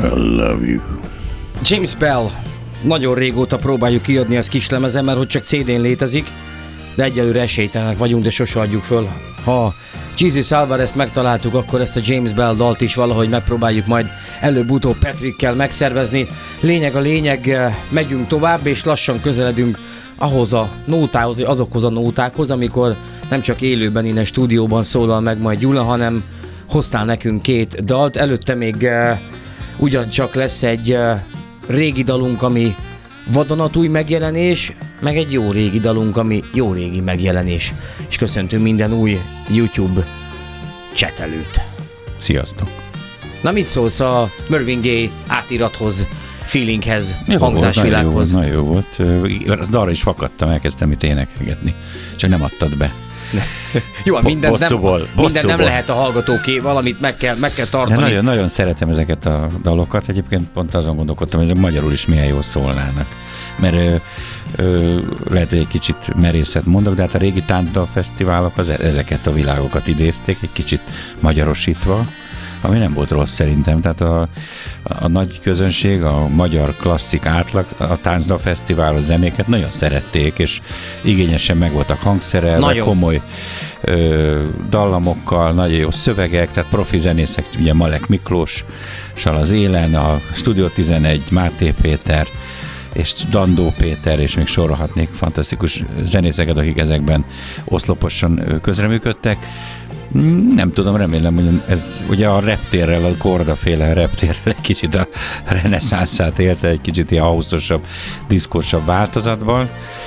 I love you. James Bell. Nagyon régóta próbáljuk kiadni ezt kislemezen, mert hogy csak CD-n létezik, de egyelőre esélytelenek vagyunk, de sose adjuk föl. Ha Jesus Alvarez-t megtaláltuk, akkor ezt a James Bell dalt is valahogy megpróbáljuk majd előbb-utóbb Patrickkel megszervezni. Lényeg a lényeg, megyünk tovább, és lassan közeledünk ahhoz a nótához, vagy azokhoz a nótákhoz, amikor nem csak élőben innen stúdióban szólal meg majd Gyula, hanem hoztál nekünk 2 dalt. Előtte még ugyancsak lesz egy régi dalunk, ami vadonatúj megjelenés, meg egy jó régi dalunk, ami jó régi megjelenés. És köszöntünk minden új YouTube csetelőt. Sziasztok! Na, mit szólsz a Marvin Gaye átirathoz, feelinghez, jó hangzásvilághoz? Nagyon jó volt. Dalra is fakadtam, elkezdtem itt énekelgetni. Csak nem adtad be. Jó, minden nem volt. lehet a hallgatóké, valamit meg kell tartani. De nagyon szeretem ezeket a dalokat. Egyébként pont azon gondolkodtam, hogy ezek magyarul is milyen jól szólnának. Mert lehet, hogy egy kicsit merészet mondok, de hát a régi táncdalfesztiválok ezeket a világokat idézték, egy kicsit magyarosítva, ami nem volt rossz szerintem. Tehát a nagy közönség, a magyar klasszik átlag, a táncdalfesztivál, a zenéket nagyon szerették, és igényesen meg voltak hangszerelve, komoly dallamokkal, nagyon jó szövegek, tehát profi zenészek, ugye Malek Miklóssal az élen, a Studio 11, Máté Péter, és Dandó Péter, és még sorolhatnék fantasztikus zenészeket, akik ezekben oszloposan közreműködtek. Nem tudom, remélem, hogy ez ugye a reptérrel, a Korda-féle reptérrel egy kicsit a reneszánszát élte, egy kicsit ilyen house-osabb, diszkósabb változatban.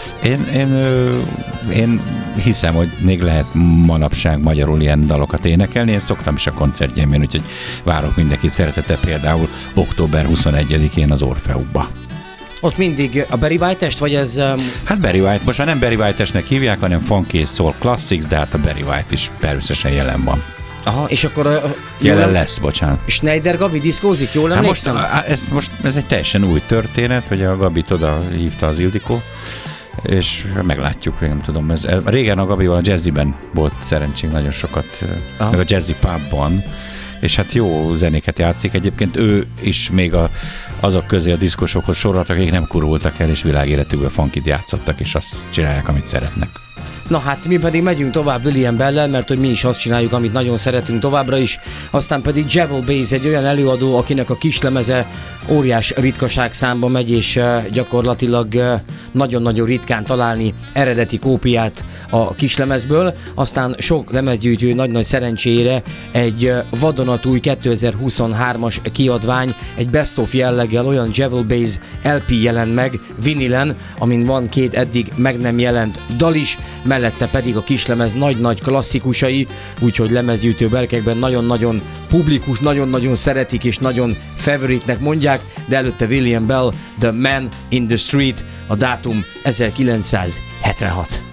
Én hiszem, hogy még lehet manapság magyarul ilyen dalokat énekelni. Én szoktam is a koncertjémén, úgyhogy várok mindenkit szeretettel, például október 21-én az Orfeumba. Ott mindig a Barry White-est, vagy ez... Hát Barry White, most már nem Barry White-esnek hívják, hanem Funky Soul Classics, de hát a Barry White is természetesen jelen van. Aha, és akkor... Jelen lesz, bocsánat. Schneider Gabi diszkózik, jól emlékszem? Ez egy teljesen új történet, hogy a Gabit oda hívta az Ildikó, és meglátjuk, nem tudom. Régen a Gabival a Jazziben volt szerencsénk nagyon sokat, meg a Jazzy Pubban, és hát jó zenéket játszik. Egyébként ő is még azok közé a diszkosokhoz soroltak, akik nem kurultak el, és világéletükben funkit játszottak, és azt csinálják, amit szeretnek. Na hát mi pedig megyünk tovább William Bell-lel, mert hogy mi is azt csináljuk, amit nagyon szeretünk továbbra is. Aztán pedig Jewel Bass, egy olyan előadó, akinek a kislemeze óriás ritkaság számba megy, és gyakorlatilag nagyon-nagyon ritkán találni eredeti kópiát a kislemezből. Aztán sok lemezgyűjtő nagy-nagy szerencsére egy vadonatúj 2023-as kiadvány, egy best of jelleggel, olyan Jewel Bass LP jelent meg vinilen, amin van 2 eddig meg nem jelent dal is, mellette pedig a kislemez nagy-nagy klasszikusai, úgyhogy lemezgyűjtő berkekben nagyon-nagyon publikus, nagyon-nagyon szeretik és nagyon favoritnek mondják, de előtte William Bell, The Man in the Street, a dátum 1976.